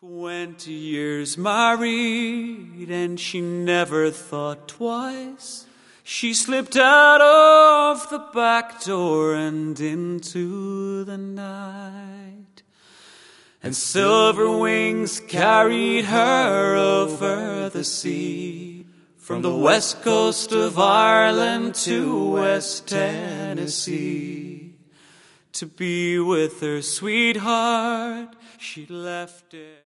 20 years married, and she never thought twice. She slipped out of the back door and into the night, and silver wings carried her over the sea, from the west coast of Ireland to West Tennessee. To be with her sweetheart, she left it.